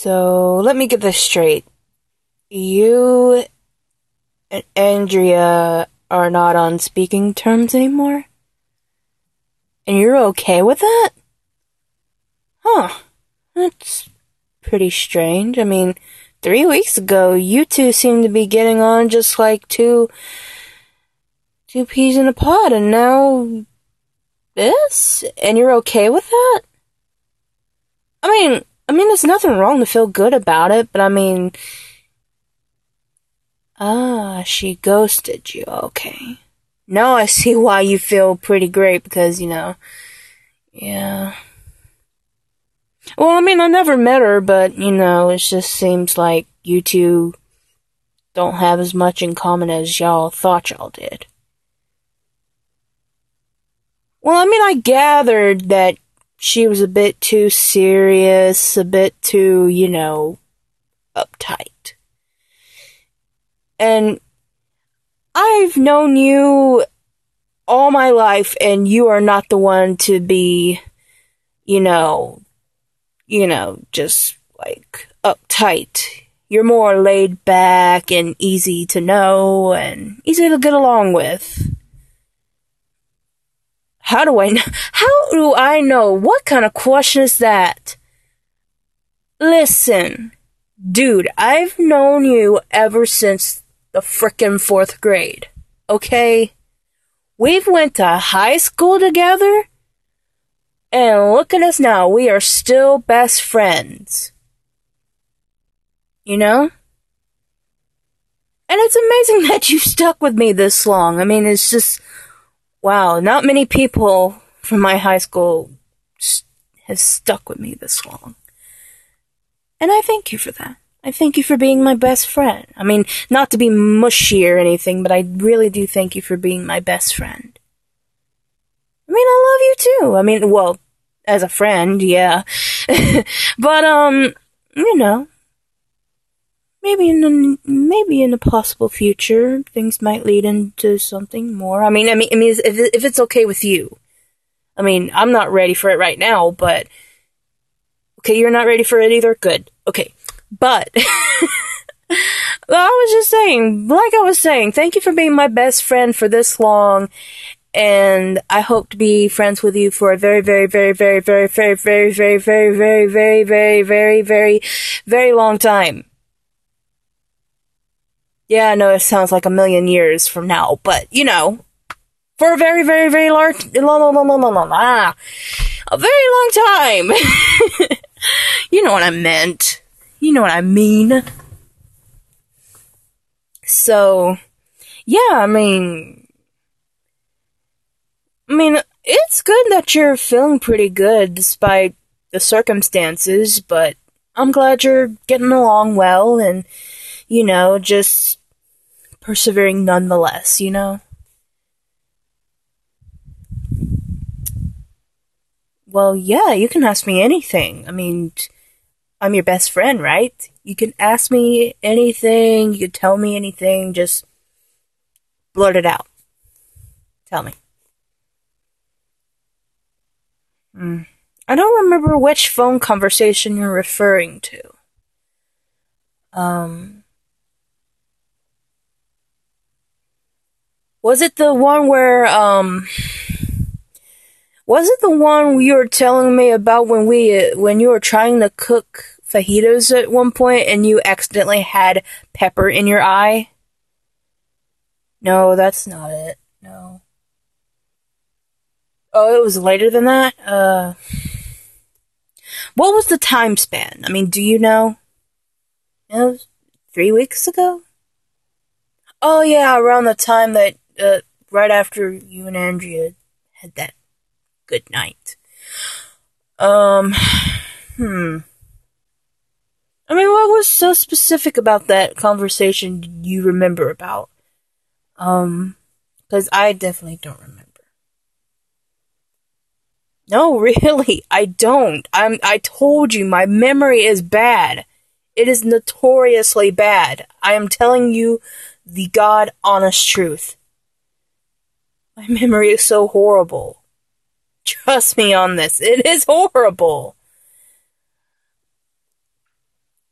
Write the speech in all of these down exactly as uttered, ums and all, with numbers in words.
So, let me get this straight. You and Andrea are not on speaking terms anymore? And you're okay with that? Huh. That's pretty strange. I mean, three weeks ago, you two seemed to be getting on just like two... two peas in a pod, and now... this? And you're okay with that? I mean... I mean, there's nothing wrong to feel good about it, but I mean... Ah, she ghosted you, okay. Now I see why you feel pretty great, because, you know... Yeah... Well, I mean, I never met her, but, you know, it just seems like you two don't have as much in common as y'all thought y'all did. Well, I mean, I gathered that she was a bit too serious, a bit too, you know, uptight. And I've known you all my life, and you are not the one to be, you know, you know, just, like, uptight. You're more laid back and easy to know and easy to get along with. How do I know? How do I know? What kind of question is that? Listen, dude, I've known you ever since the frickin' fourth grade, okay? We've went to high school together, and look at us now, we are still best friends. You know? And it's amazing that you stuck with me this long. I mean, it's just... wow, not many people from my high school st- have stuck with me this long. And I thank you for that. I thank you for being my best friend. I mean, not to be mushy or anything, but I really do thank you for being my best friend. I mean, I love you too. I mean, well, as a friend, yeah. But, um, you know, maybe in the, maybe in a possible future, things might lead into something more. I mean, I mean, I mean, if, if it's okay with you. I mean, I'm not ready for it right now, but... okay, you're not ready for it either? Good. Okay. But... well, I was just saying, like I was saying, thank you for being my best friend for this long, and I hope to be friends with you for a very, very, very, very, very, very, very, very, very, very, very, very, very, very, very long time. Yeah, I know it sounds like a million years from now, but, you know, for a very, very, very large, la, la, la, la, la, la, ah, a very long time. You know what I meant. You know what I mean. So, yeah, I mean, I mean, it's good that you're feeling pretty good despite the circumstances, but I'm glad you're getting along well and, you know, just persevering nonetheless, you know? Well, yeah, you can ask me anything. I mean, I'm your best friend, right? You can ask me anything, you can tell me anything, just blurt it out. Tell me. Hmm. I don't remember which phone conversation you're referring to. Um... Was it the one where, um... was it the one you were telling me about when we, uh, when you were trying to cook fajitas at one point and you accidentally had pepper in your eye? No, that's not it. No. Oh, it was later than that? Uh... What was the time span? I mean, do you know? It was three weeks ago? Oh yeah, around the time that, uh, right after you and Andrea had that good night. Um, hmm. I mean, what was so specific about that conversation do you remember about? Um, because I definitely don't remember. No, really, I don't. I'm, I told you, my memory is bad. It is notoriously bad. I am telling you the God honest truth. My memory is so horrible. Trust me on this. It is horrible.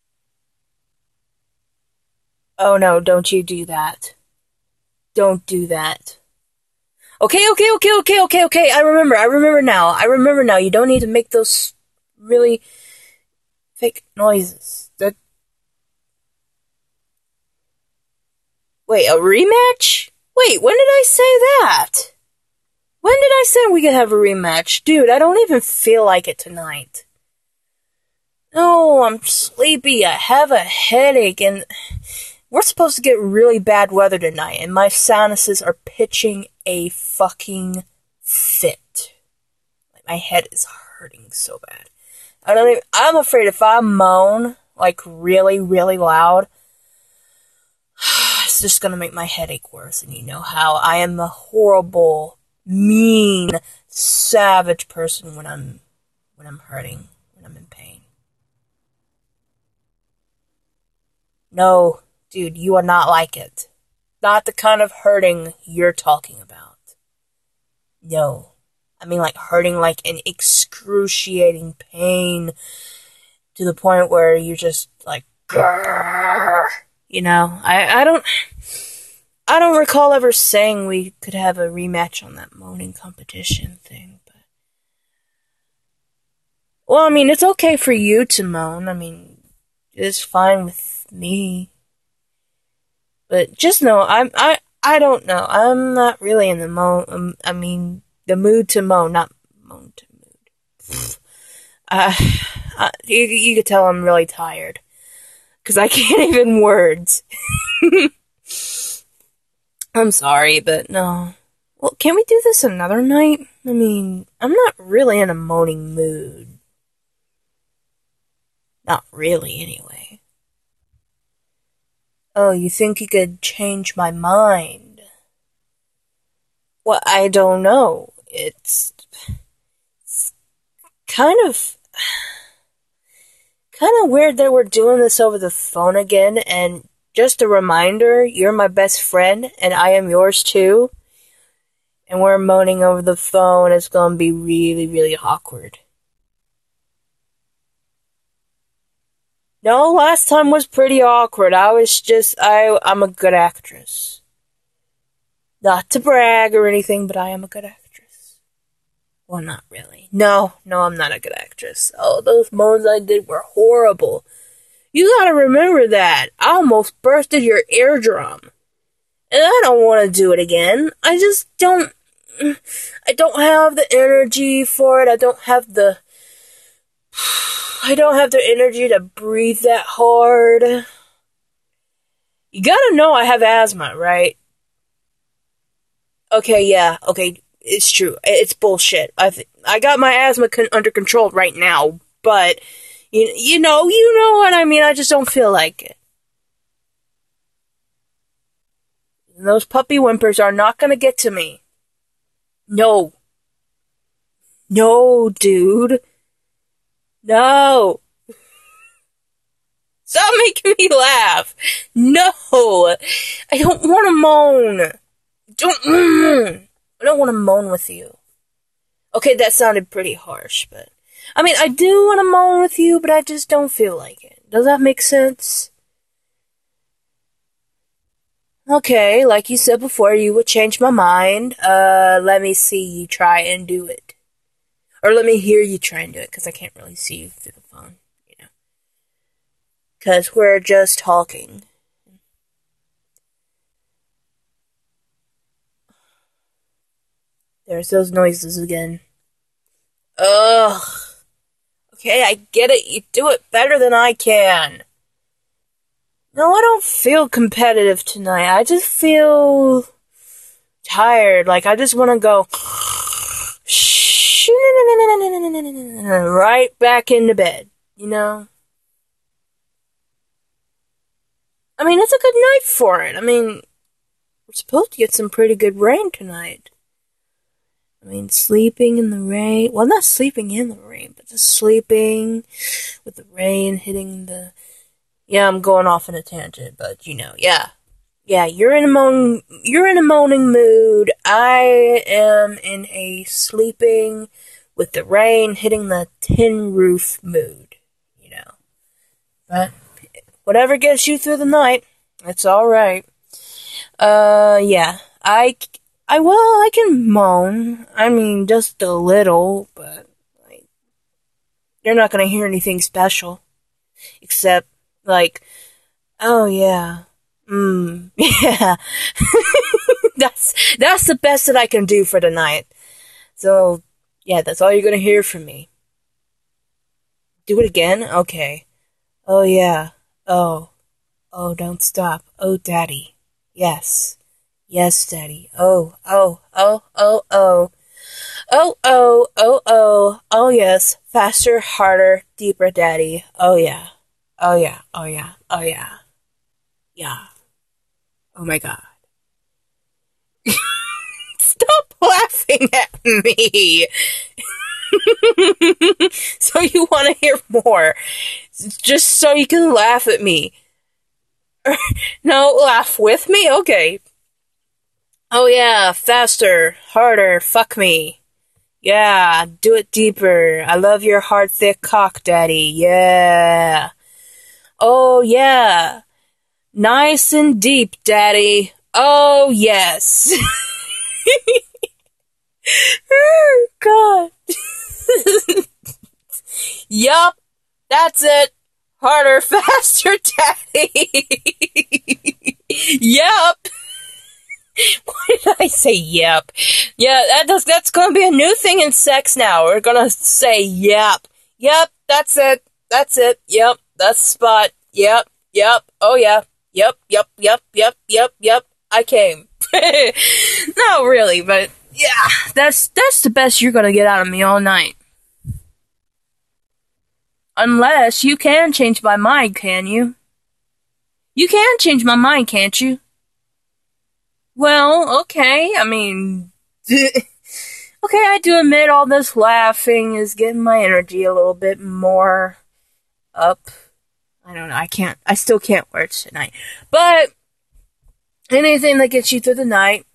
Oh no, don't you do that. Don't do that. Okay, okay, okay, okay, okay, okay, I remember, I remember now, I remember now, you don't need to make those really fake noises. That... Wait, a rematch? Wait, when did I say that? When did I say we could have a rematch? Dude, I don't even feel like it tonight. No, I'm sleepy, I have a headache, and we're supposed to get really bad weather tonight, and my sinuses are pitching a fucking fit. Like, my head is hurting so bad. I don't even, I'm afraid if I moan, like, really, really loud, it's just gonna make my headache worse, and you know how I am a horrible, mean, savage person when I'm, when I'm hurting, when I'm in pain. No, dude, you are not like it. Not the kind of hurting you're talking about. No. I mean, like, hurting like an excruciating pain to the point where you're just like, grrr. You know, I, I don't, I don't recall ever saying we could have a rematch on that moaning competition thing, but, well, I mean, it's okay for you to moan. I mean, it's fine with me. But just know, I'm, I, I don't know. I'm not really in the mo, um, I mean, the mood to moan, not moan to mood. uh, uh, you, you could tell I'm really tired. Cause I can't even words. I'm sorry, but no. Well, can we do this another night? I mean, I'm not really in a moaning mood. Not really, anyway. Oh, you think you could change my mind? Well, I don't know. It's, it's kind of, kind of weird that we're doing this over the phone again, and just a reminder, you're my best friend, and I am yours too, and we're moaning over the phone. It's gonna be really, really awkward. No, last time was pretty awkward. I was just, I, I'm a good actress. Not to brag or anything, but I am a good actress. Well, not really. No, no, I'm not a good actress. Oh, those moans I did were horrible. You gotta remember that. I almost bursted your eardrum. And I don't want to do it again. I just don't, I don't have the energy for it. I don't have the, I don't have the energy to breathe that hard. You gotta know I have asthma, right? Okay, yeah, okay, it's true. It's bullshit. I th- I got my asthma con- under control right now, but, you, you know, you know what I mean, I just don't feel like it. And those puppy whimpers are not gonna get to me. No. No, dude. No. Stop making me laugh. No. I don't want to moan. Don't. Mm, I don't want to moan with you. Okay, that sounded pretty harsh, but I mean, I do want to moan with you, but I just don't feel like it. Does that make sense? Okay, like you said before, you would change my mind. Uh, let me see you try and do it. Or let me hear you try and do it, because I can't really see you through the phone, you know. Because we're just talking. There's those noises again. Ugh. Okay, I get it. You do it better than I can. No, I don't feel competitive tonight. I just feel tired. Like, I just want to go right back into bed, you know? I mean, it's a good night for it. I mean, we're supposed to get some pretty good rain tonight. I mean, sleeping in the rain. Well, not sleeping in the rain, but just sleeping with the rain hitting the... Yeah, I'm going off in a tangent, but, you know, yeah. Yeah, you're in a moan, you're in a moaning mood. I am in a sleeping with the rain hitting the tin roof mood, you know. But whatever gets you through the night, It's alright. Uh, yeah. I, I, well, I can moan. I mean, just a little, but, like, you're not gonna hear anything special. Except, like, oh yeah. Mmm, yeah. that's, that's the best that I can do for tonight. So, yeah, that's all you're gonna hear from me. Do it again? Okay. Oh yeah. Oh. Oh, don't stop. Oh, Daddy. Yes. Yes, Daddy. Oh, oh, oh, oh, oh. Oh, oh, oh, oh. Oh, yes. Faster, harder, deeper, Daddy. Oh, yeah. Oh, yeah. Oh, yeah. Oh, yeah. Yeah. Oh, my God. Stop laughing at me. So you want to hear more. Just so you can laugh at me. No, laugh with me? Okay. Oh yeah, faster, harder, fuck me. Yeah, do it deeper. I love your hard, thick cock, Daddy. Yeah. Oh yeah. Nice and deep, Daddy. Oh yes. Oh, God. Yup, that's it. Harder, faster, Daddy. Yup. Why did I say yep? Yeah, that does, that's gonna be a new thing in sex now. We're gonna say yep. Yep, that's it. That's it. Yep, that's the spot. Yep, yep. Oh yeah. Yep, yep, yep, yep, yep, yep. I came. Not really, but yeah, that's that's the best you're gonna get out of me all night. Unless you can change my mind, can you? You can change my mind, can't you? Well, okay, I mean, okay, I do admit all this laughing is getting my energy a little bit more up. I don't know, I can't, I still can't work tonight. But, anything that gets you through the night,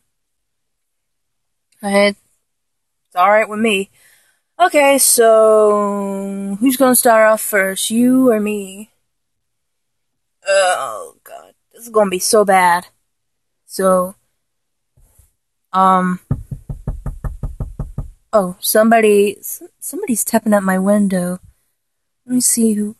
it's alright with me. Okay, so, who's gonna start off first, you or me? Oh, God, this is gonna be so bad. So, um, oh, somebody, somebody's tapping at my window. Let me see who.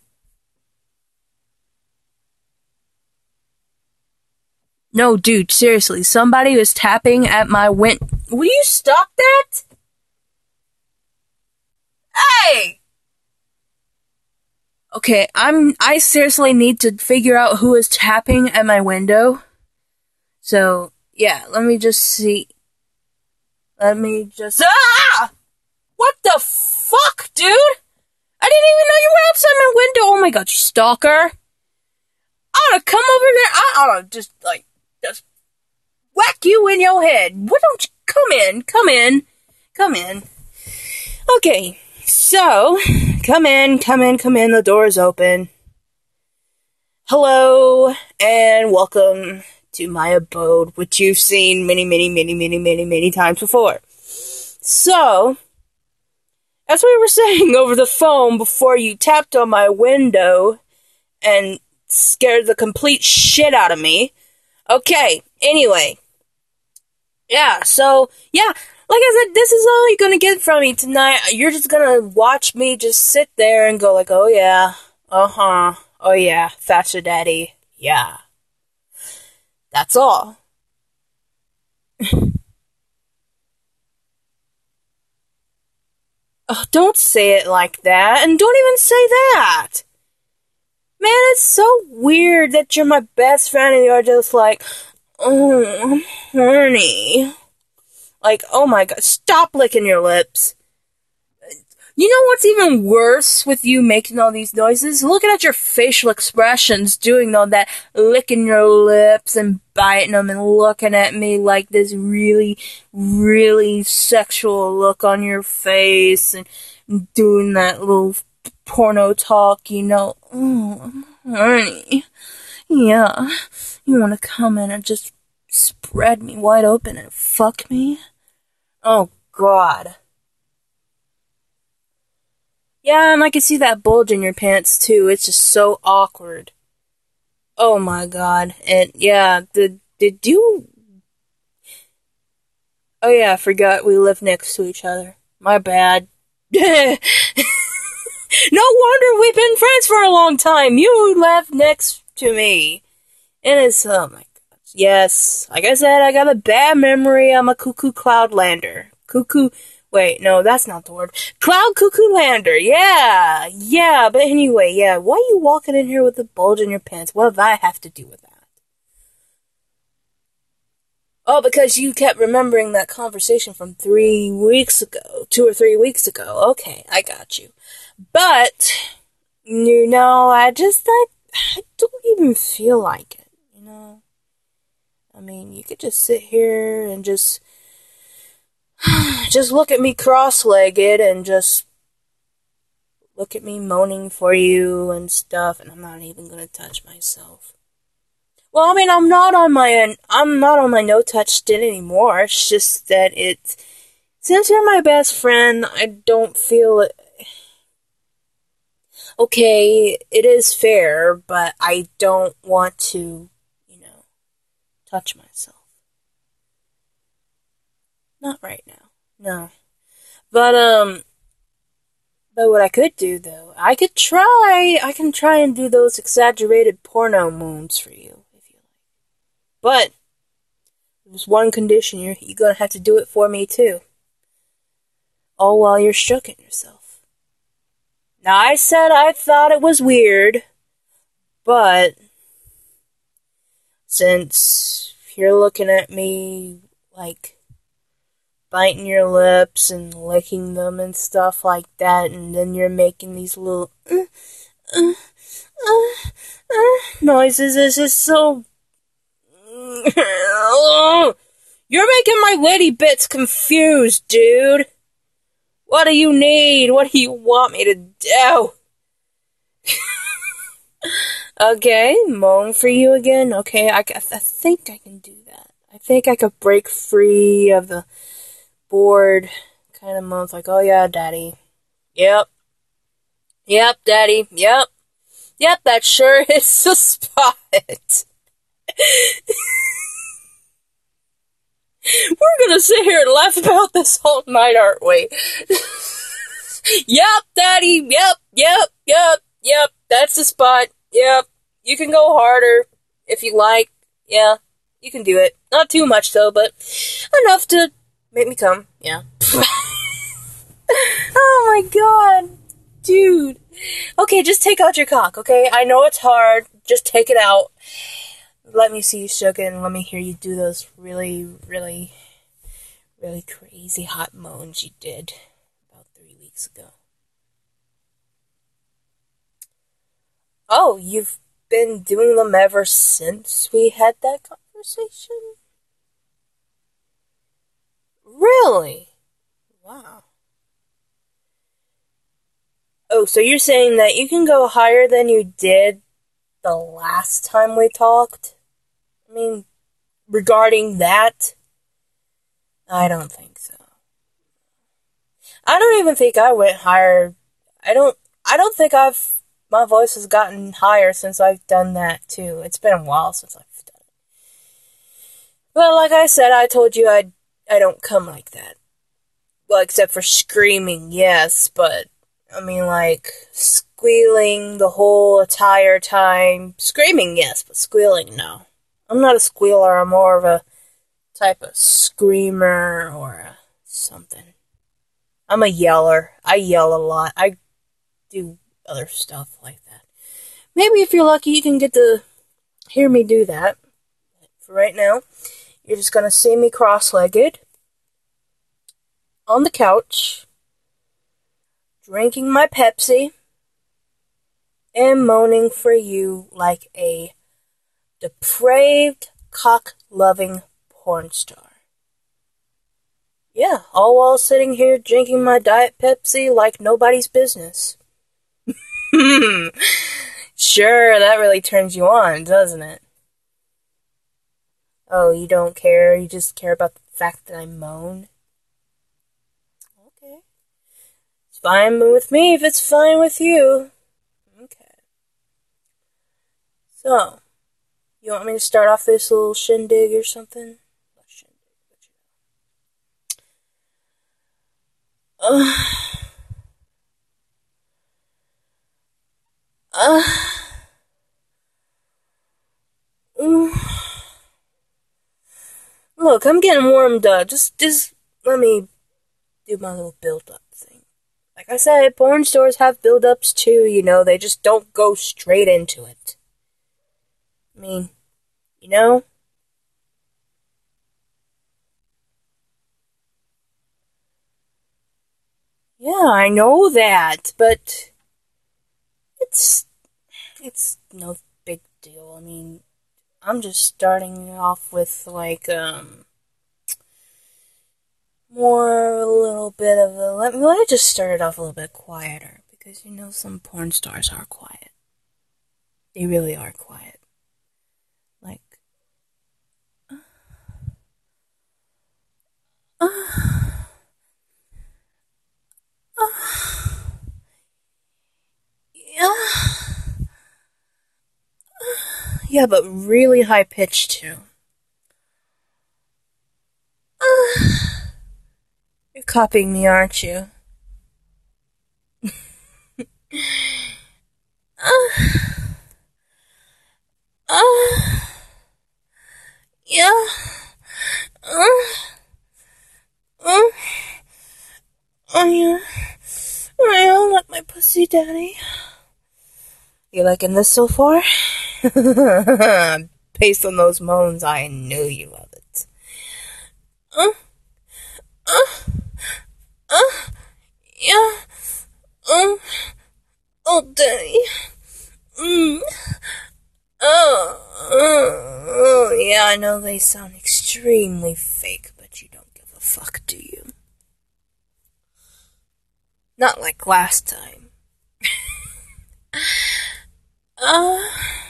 No, dude, seriously, somebody was tapping at my win- Will you stop that? Hey! Okay, I'm, I seriously need to figure out who is tapping at my window. So, yeah, let me just see. Let me just, ah! What the fuck, dude? I didn't even know you were outside my window. Oh my God, you stalker. I oughta come over there. I oughta just, like, just whack you in your head. Why don't you come in? Come in. Come in. Okay, so, come in, come in, come in. The door is open. Hello, and welcome to my abode, which you've seen many, many, many, many, many, many times before. So, as we were saying over the phone before you tapped on my window and scared the complete shit out of me. Okay, anyway. Yeah, so, yeah, like I said, this is all you're gonna get from me tonight. You're just gonna watch me just sit there and go like, oh yeah, uh-huh, oh yeah, faster daddy, yeah. That's all. Oh, don't say it like that, and don't even say that. Man, it's so weird that you're my best friend and you're just like, oh, honey. Like, oh my God, stop licking your lips. You know what's even worse with you making all these noises? Looking at your facial expressions, doing all that, licking your lips and biting them and looking at me like this really, really sexual look on your face and doing that little porno talk, you know. Oh, honey. Yeah. You want to come in and just spread me wide open and fuck me? Oh, God. Yeah, and I can see that bulge in your pants, too. It's just so awkward. Oh my god. And yeah, did, did you... Oh yeah, I forgot we live next to each other. My bad. No wonder we've been friends for a long time. You live next to me. And it's, oh my god. Yes, like I said, I got a bad memory. I'm a cuckoo cloudlander. Cuckoo... Wait, no, that's not the word. Cloud Cuckoo Lander, yeah, yeah, but anyway, yeah, why are you walking in here with a bulge in your pants? What does that have to do with that? Oh, because you kept remembering that conversation from three weeks ago, two or three weeks ago. Okay, I got you. But, you know, I just, I, I don't even feel like it, you know? I mean, you could just sit here and just... Just look at me cross-legged and just look at me moaning for you and stuff, and I'm not even gonna touch myself. Well, I mean, I'm not on my I'm not on my no-touch stint anymore. It's just that it, since you're my best friend, I don't feel it. Okay, it is fair, but I don't want to, you know, touch myself. Not right now. No. But, um, but what I could do, though, I could try, I can try and do those exaggerated porno moons for you, if you like. But, there's one condition, you're, you're gonna have to do it for me, too. All while you're stroking yourself. Now, I said I thought it was weird, but, since you're looking at me, like, biting your lips and licking them and stuff like that, and then you're making these little uh, uh, uh, uh, noises. It's just so... You're making my lady bits confused, dude. What do you need? What do you want me to do? Okay, moan for you again? Okay, I, I think I can do that. I think I could break free of the bored kind of moans, like, oh yeah, daddy. Yep. Yep, daddy. Yep. Yep, that sure is the spot. We're gonna sit here and laugh about this all night, aren't we? Yep, daddy. Yep, yep, yep, yep. That's the spot. Yep. You can go harder if you like. Yeah, you can do it. Not too much, though, but enough to make me come, yeah. Oh my god. Dude. Okay, just take out your cock, okay? I know it's hard. Just take it out. Let me see you shook it, and let me hear you do those really, really, really crazy hot moans you did about three weeks ago. Oh, you've been doing them ever since we had that conversation? Really? Wow. Oh, so you're saying that you can go higher than you did the last time we talked? I mean, regarding that? I don't think so. I don't even think I went higher. I don't, I don't think I've, my voice has gotten higher since I've done that too. It's been a while since I've done it. Well, like I said, I told you I, I don't come like that. Well, except for screaming, yes, but, I mean, like, squealing the whole entire time. Screaming, yes, but squealing, no. I'm not a squealer, I'm more of a type of screamer or a something. I'm a yeller. I yell a lot. I do other stuff like that. Maybe if you're lucky, you can get to hear me do that. But for right now, you're just gonna see me cross-legged on the couch, drinking my Pepsi, and moaning for you like a depraved, cock-loving porn star. Yeah, all while sitting here drinking my Diet Pepsi like nobody's business. Sure, that really turns you on, doesn't it? Oh, you don't care, you just care about the fact that I moan? Okay. It's fine with me if it's fine with you. Okay. So, You want me to start off this little shindig or something? Uh, uh, mm. Look, I'm getting warmed up. Just, just let me do my little build-up thing. Like I said, porn stars have build-ups too, you know, they just don't go straight into it. I mean, you know? Yeah, I know that, but it's, it's no big deal. I mean, I'm just starting off with, like, um, more, a little bit of a, let me, let me just start it off a little bit quieter, because, you know, some porn stars are quiet. They really are quiet. Like, uh, uh, uh, yeah, yeah, but really high pitched too. Uh, you're copying me, aren't you? uh, uh, yeah, uh, uh, oh yeah, oh yeah, I like my pussy, daddy. You liking this so far? Based on those moans, I know you love it. Uh, uh, uh, yeah, um, oh, daddy. Mm. Oh, oh, oh, yeah, I know they sound extremely fake, but you don't give a fuck, do you? Not like last time. uh,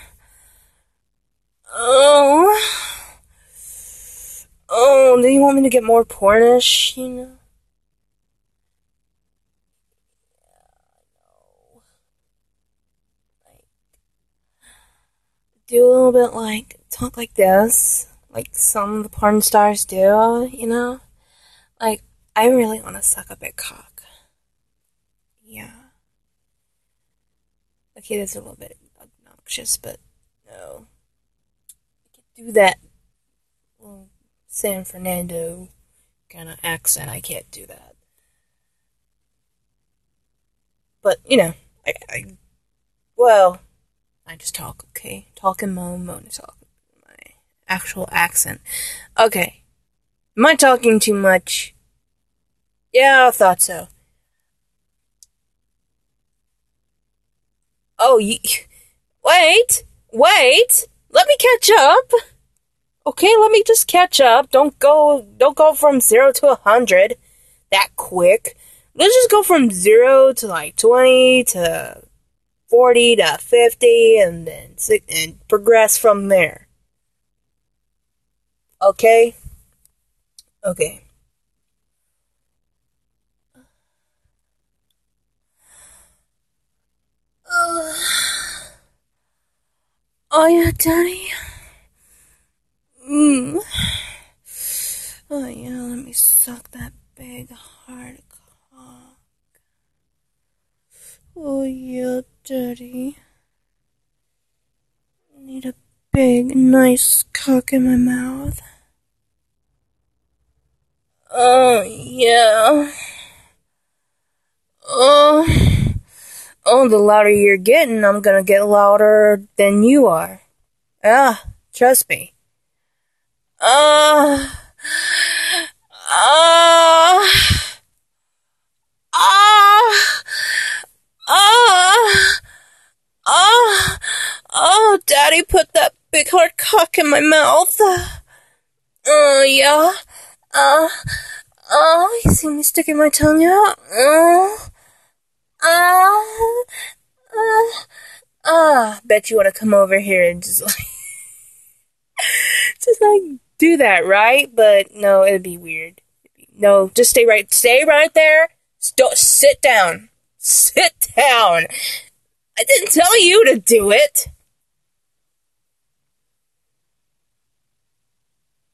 oh, oh, do you want me to get more pornish, you know? Do a little bit like, talk like this, like some of the porn stars do, you know? Like, I really want to suck a big cock. Yeah. Okay, that's a little bit obnoxious, but no. I can't do that little San Fernando kind of accent. I can't do that. But, you know, I, I well, I just talk, okay? Talk and moan, moan and talk. My actual accent. Okay. Am I talking too much? Yeah, I thought so. Oh, you... Wait! Wait! Let me catch up! Okay, let me just catch up. Don't go... Don't go from zero to a hundred that quick. Let's just go from zero to, like, twenty to forty to fifty and then... and progress from there. Okay? Okay. Uh, oh yeah, Daddy. Mm. Oh yeah, let me suck that big hard cock. Oh yeah, Daddy. I need a big, nice cock in my mouth. Oh yeah. Oh. Oh, the louder you're getting, I'm gonna get louder than you are. Yeah, trust me. Uh, uh, uh, uh, uh, oh, Daddy put that big hard cock in my mouth. Oh, uh, yeah. Uh, oh, you see me sticking my tongue out? Uh, uh, uh, uh, bet you want to come over here and just like, just like do that, right? But no, it'd be weird. No, just stay right, stay right there. Don't sit down. Sit down. I didn't tell you to do it.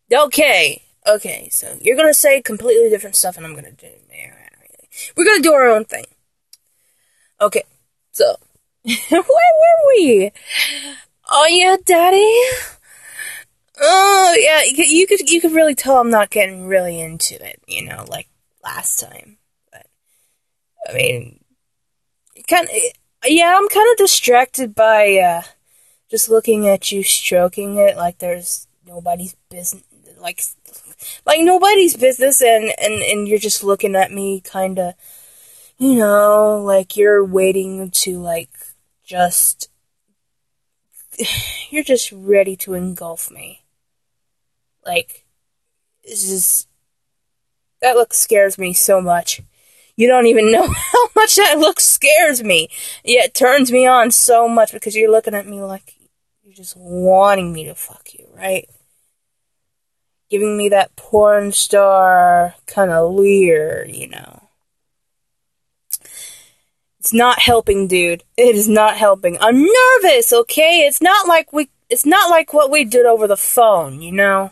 Okay, okay, so you're gonna say completely different stuff and I'm gonna do We're gonna do our own thing. Okay, so, where were we? Oh yeah, Daddy? Oh, yeah, you could, you could really tell I'm not getting really into it, you know, like last time. But, I mean, kind of, yeah, I'm kind of distracted by, uh, just looking at you stroking it like there's nobody's business, like, like nobody's business, and, and, and you're just looking at me kind of, you know, like you're waiting to, like, just, you're just ready to engulf me. Like, it's just, that look scares me so much. You don't even know how much that look scares me. Yeah, it turns me on so much because you're looking at me like you're just wanting me to fuck you, right? Giving me that porn star kind of leer, you know. It's not helping, dude. It is not helping. I'm nervous, okay? It's not like we, it's not like what we did over the phone, you know?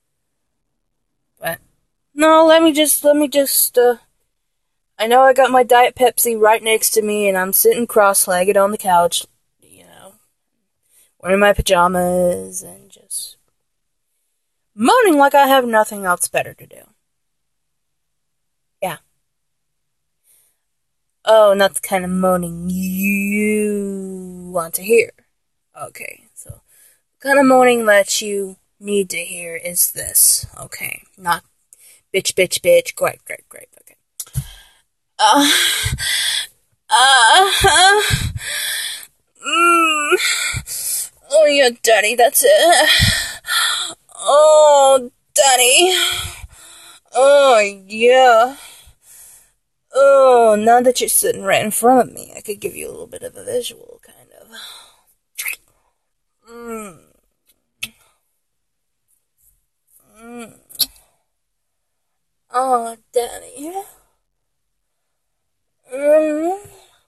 But, no, let me just, let me just, uh, I know I got my Diet Pepsi right next to me, and I'm sitting cross-legged on the couch, you know, wearing my pajamas, and just moaning like I have nothing else better to do. Yeah. Oh, not the kind of moaning you want to hear. Okay, so, the kind of moaning that you need to hear is this, okay? Not bitch, bitch, bitch, great, great, great, okay. Uh, uh, uh, mm, oh yeah, Daddy, that's it. Oh, Daddy. Oh, yeah. Oh, now that you're sitting right in front of me, I could give you a little bit of a visual, kind of. Mm. Mm. Oh, Daddy. Mm.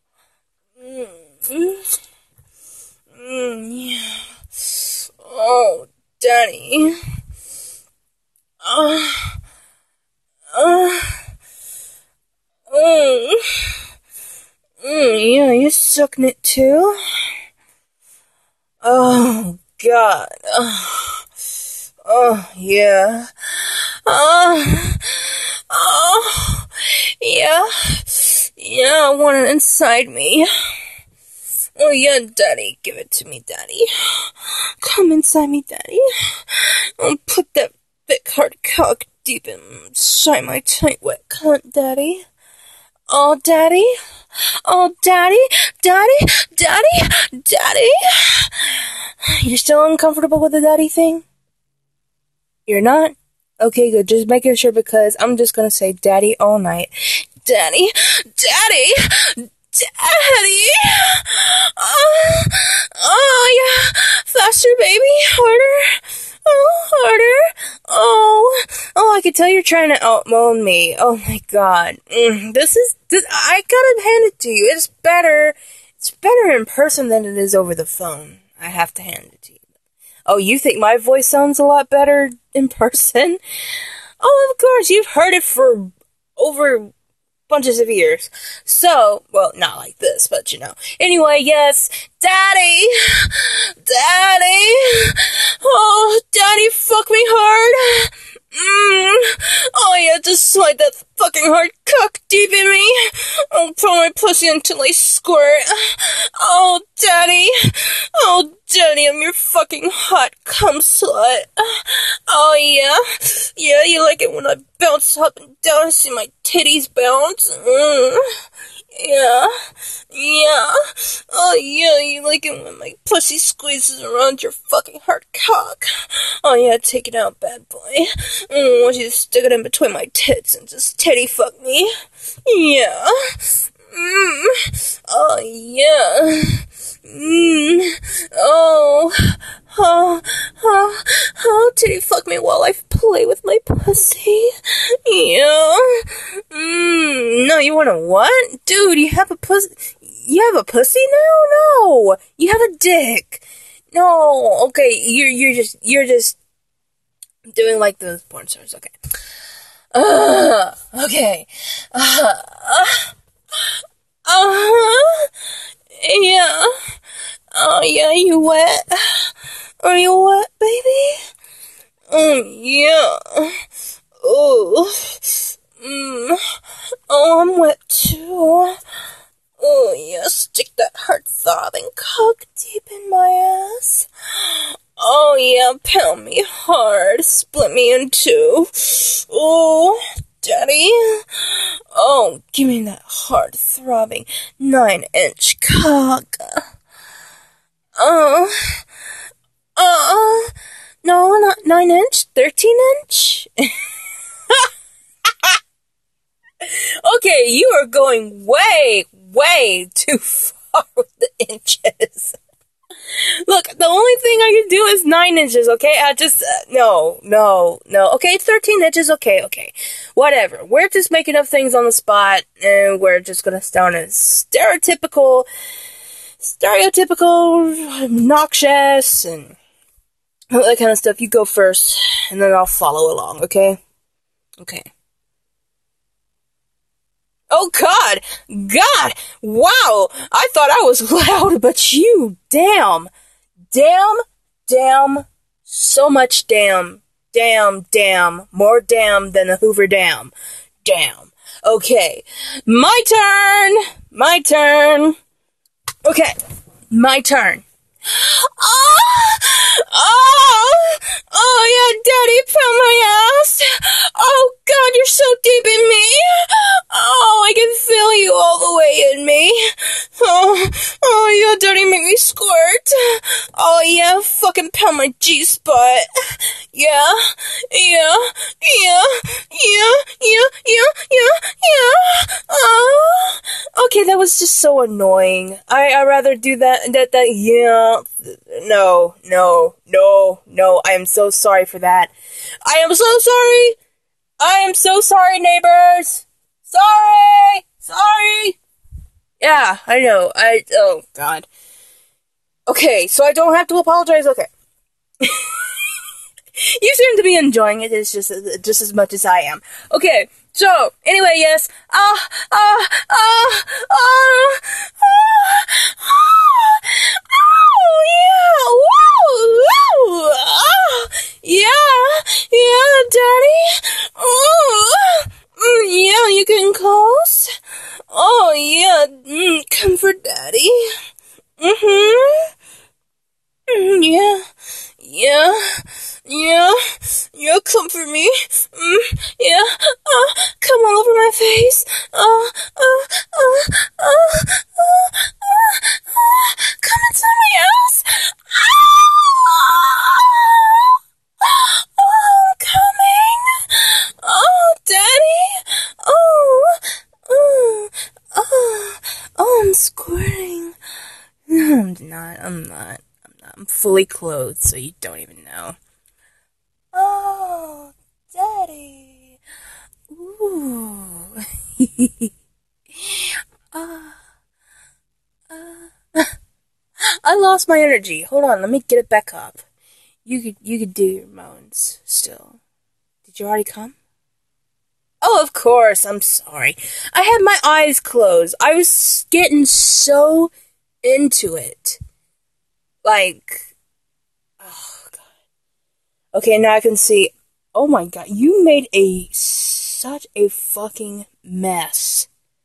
Mm. Mm. Yeah. Oh, Daddy. Oh. Oh. Mm. Mm, yeah, you're sucking it too? Oh, God. Oh, oh yeah. Oh, oh, yeah. Yeah, I want it inside me. Oh, yeah, Daddy. Give it to me, Daddy. Come inside me, Daddy. I'll put that big hard cock deep inside my tight wet cunt, Daddy. Oh, Daddy? Oh, Daddy? Daddy? Daddy? Daddy? You're still uncomfortable with the daddy thing? You're not? Okay, good. Just making sure, because I'm just gonna say Daddy all night. Daddy? Daddy? Daddy? Oh, oh yeah. Faster, baby. Harder. Oh, harder. Oh, oh, I can tell you're trying to outmoan me. Oh my God. Mm, this is, this, I gotta hand it to you. It's better, it's better in person than it is over the phone. I have to hand it to you. Oh, you think my voice sounds a lot better in person? Oh, of course, you've heard it for over bunches of years. So, well, not like this, but you know. Anyway, yes, Daddy! Daddy! Oh, Daddy, fuck me hard! Mmm! Oh yeah, just slide that fucking hard cock deep in me! I'll pull my pussy until I squirt! Oh, Daddy! Oh, Daddy, I'm your fucking hot cum slut! Oh yeah? Yeah, you like it when I bounce up and down and see my titties bounce? Mm. Yeah. Yeah. Oh yeah, you like it when my pussy squeezes around your fucking hard cock. Oh yeah, take it out, bad boy. Mm, I want you to stick it in between my tits and just titty fuck me. Yeah. Mmm. Oh yeah. Mmm. Oh. Oh, oh, oh, titty fuck me while I play with my pussy. Yeah. Mmm. No, you wanna what? Dude, you have a pussy. You have a pussy now? No. You have a dick. No. Okay, you're, you're just, you're just, I'm doing like those porn stars, okay. Uh, okay. Uh, uh, uh, yeah. Oh, yeah, you wet? Are you wet, baby? Oh, yeah. Oh, mm. Oh, I'm wet too. Oh, yeah, stick that heart-throbbing cock deep in my ass. Oh, yeah, pound me hard, split me in two. Oh, daddy. Oh, give me that hard-throbbing nine-inch cock. Oh, uh, no, not nine-inch, thirteen-inch. Okay, you are going way, way too far with the inches. Look, the only thing I can do is nine inches, okay? I just, uh, no, no, no. Okay, thirteen inches, okay, okay. Whatever. We're just making up things on the spot, and we're just gonna sound as stereotypical, stereotypical, obnoxious, and all that kind of stuff. You go first, and then I'll follow along, okay? Okay. Oh, God! God! Wow! I thought I was loud, but you, damn! Damn, damn, so much damn, damn, damn, more damn than the Hoover Dam. Damn. Okay, my turn! My turn! Okay, my turn. Oh! Oh! Oh, yeah, Daddy, pound my ass! Oh, God, you're so deep in me! Oh, I can feel you all the way in me! Oh, oh, yeah, Daddy, make me squirt! Oh, yeah, fucking pound my G-spot! Yeah, yeah, yeah, yeah, yeah, yeah, yeah, yeah! Oh! Okay, that was just so annoying. I, I'd rather do that, that, that, yeah... No, no, no, no, I am so sorry for that. I am so sorry! I am so sorry, neighbors! Sorry! Sorry! Yeah, I know, I, oh, God. Okay, so I don't have to apologize, okay. You seem to be enjoying it, it's just, just as much as I am. Okay, so, anyway, yes, ah, ah, ah, ah, ah, ah, oh, yeah, woo, woo, oh, yeah, yeah, Daddy, oh, mm, yeah, you getting close? Oh, yeah, mm, comfort Daddy, mm-hmm, mm, yeah, yeah, yeah, yeah, comfort me, mm, yeah, uh, come all over my face, uh, uh, uh, uh, uh, uh, uh, come into my ass, oh, oh, I'm coming, oh, Daddy, oh, oh, oh, oh, I'm squirting, no, I'm not, I'm not. I'm fully clothed, so you don't even know. Oh, Daddy. Ooh. uh, uh. I lost my energy. Hold on, let me get it back up. You could, you could do your moans still. Did you already come? Oh, of course. I'm sorry. I had my eyes closed. I was getting so into it. Like, oh, God. Okay, now I can see. Oh, my God. You made a, such a fucking mess.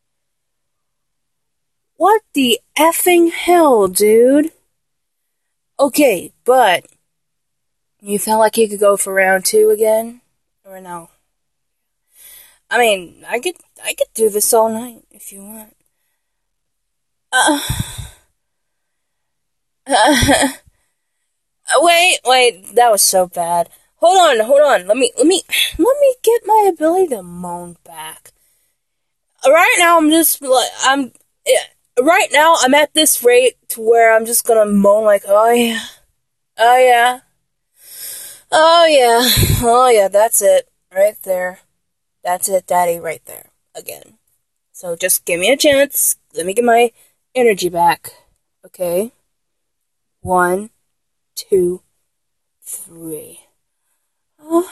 What the effing hell, dude? Okay, but you felt like you could go for round two again? Or no? I mean, I could, I could do this all night if you want. Uh... Uh, wait, wait, that was so bad. Hold on, hold on. Let me, let me, let me get my ability to moan back. Right now, I'm just like, I'm, right now, I'm at this rate to where I'm just gonna moan like, oh yeah, oh yeah, oh yeah, oh yeah, that's it, right there. That's it, Daddy, right there, again. So just give me a chance. Let me get my energy back, okay? One, two, three. Oh,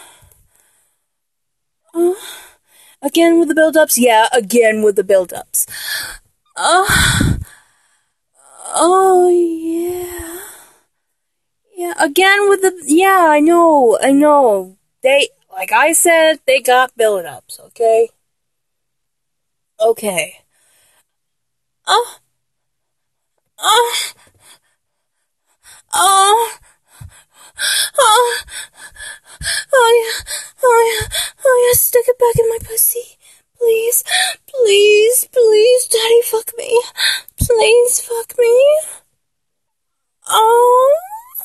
oh, again with the build-ups? Yeah, again with the build-ups. Oh, oh, yeah. Yeah, again with the, yeah, I know, I know. They, like I said, they got build-ups, okay? Okay. Oh, oh, oh, oh, oh, yeah, oh, yeah, oh, yeah, stick it back in my pussy. Please, please, please, Daddy, fuck me. Please, fuck me. Oh,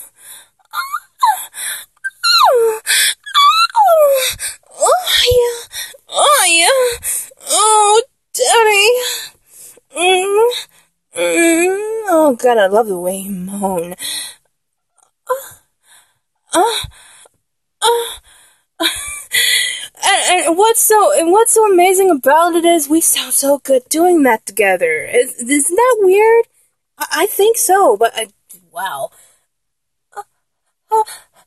oh, oh, oh, yeah, oh, yeah, oh, Daddy. Mm, mm, oh, God, I love the way you moan. Oh, oh, oh. And, and what's so and what's so amazing about it is we sound so good doing that together. Is, isn't that weird? I, I think so, but I, wow. Uh, uh,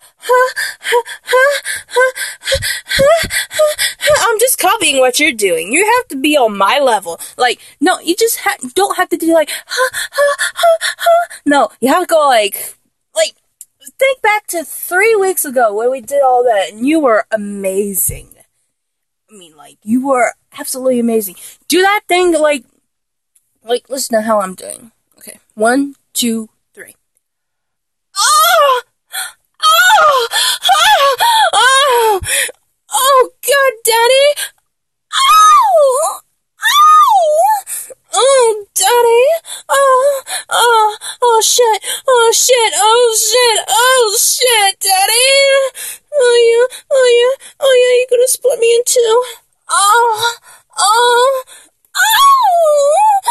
I'm just copying what you're doing. You have to be on my level. Like, no, you just ha- don't have to do like, ha, ha, ha, ha. No, you have to go like, like, think back to three weeks ago when we did all that, and you were amazing. I mean, like, you were absolutely amazing. Do that thing, like, like, listen to how I'm doing. Okay, one, two, three. Oh! Oh! Oh! Oh! Oh, God, Daddy! Oh! Oh! Oh, Daddy! Oh! Oh! Oh, shit! Oh, shit! Oh, shit! Oh, shit, Daddy! Oh, yeah! Oh, yeah! Oh, yeah, you're gonna split me in two. Oh! Oh! Oh!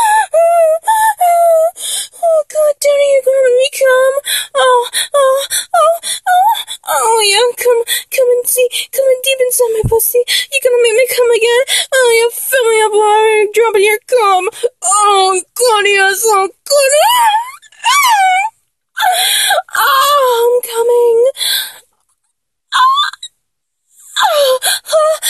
Oh, God, Daddy, you're gonna make me come. Oh, oh, oh, oh, oh, yeah, come, come and see, come in deep inside my pussy. You're gonna make me come again. Oh, you fill me up while I'm dropping your cum. Oh, God, you're so good. Oh, I'm coming. Oh, oh, oh,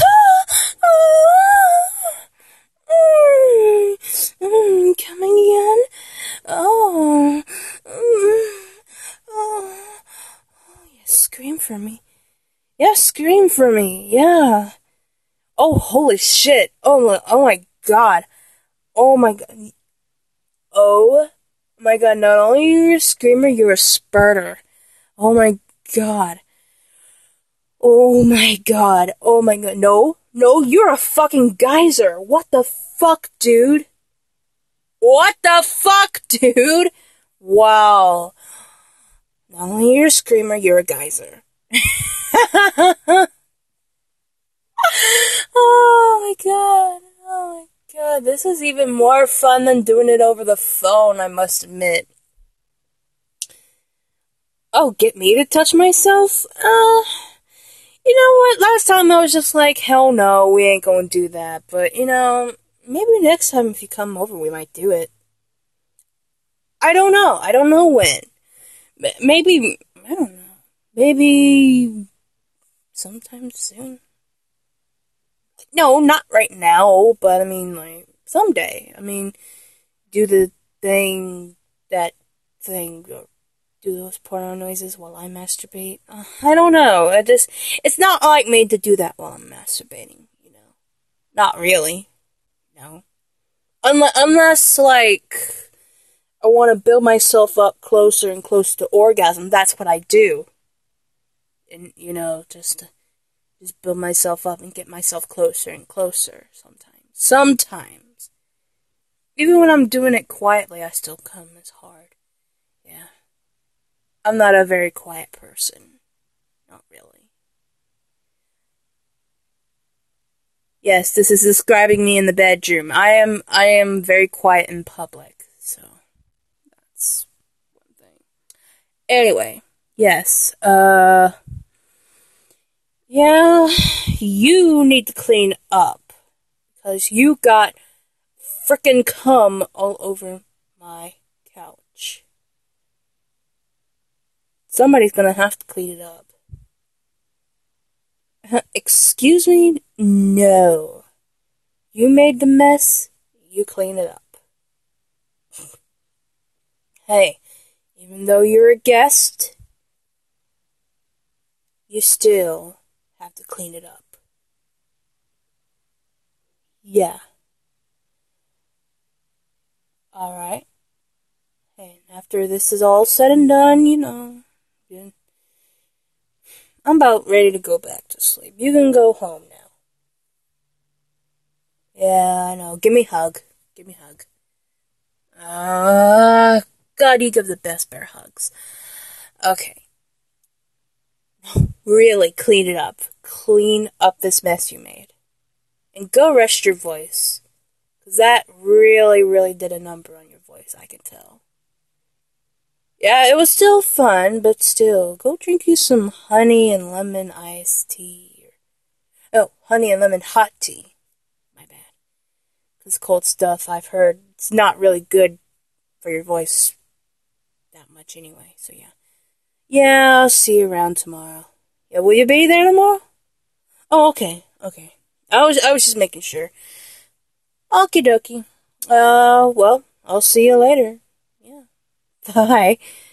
oh, mm, coming again. Oh, mm, oh, oh, yeah, scream for me. Yeah, scream for me. Yeah. Oh, holy shit. Oh my, oh my God. Oh my God. Oh my God. Not only are you a screamer, you're a spurter. Oh my God. Oh my God. Oh my God. No, no, you're a fucking geyser. What the fuck, dude? What the fuck, dude? Wow. Not only you're a screamer, you're a geyser. Oh my God. Oh my God. This is even more fun than doing it over the phone, I must admit. Oh, get me to touch myself? Uh, you know what? Last time I was just like, hell no, we ain't gonna do that. But, you know, maybe next time if you come over, we might do it. I don't know. I don't know when. Maybe, I don't know. Maybe sometime soon. No, not right now, but I mean, like, someday. I mean, do the thing, that thing, do those porno noises while I masturbate. Uh, I don't know. I just, it's not like me to do that while I'm masturbating, you know. Not really. No. Unless, unless like, I want to build myself up closer and closer to orgasm, that's what I do. And, you know, just to just build myself up and get myself closer and closer sometimes. Sometimes. Even when I'm doing it quietly, I still come as hard. Yeah. I'm not a very quiet person. Not really. Yes, this is describing me in the bedroom. I am I am very quiet in public, so that's one thing. Anyway, yes, uh yeah, you need to clean up, because you got frickin' cum all over my couch. Somebody's gonna have to clean it up. Excuse me? No. You made the mess, you clean it up. Hey, even though you're a guest, you still have to clean it up. Yeah. Alright. Hey, after this is all said and done, you know, I'm about ready to go back to sleep. You can go home now. Yeah, I know. Give me a hug. Give me a hug. Ah, uh, God, you give the best bear hugs. Okay. Really clean it up. Clean up this mess you made. And go rest your voice. Because that really, really did a number on your voice, I can tell. Yeah, it was still fun, but still, go drink you some honey and lemon iced tea. Oh, honey and lemon hot tea. My bad. This cold stuff, I've heard, it's not really good for your voice that much anyway, so yeah. Yeah, I'll see you around tomorrow. Yeah, will you be there tomorrow? Oh, okay, okay. I was, I was just making sure. Okie dokie. Uh, well, I'll see you later. Yeah. Bye.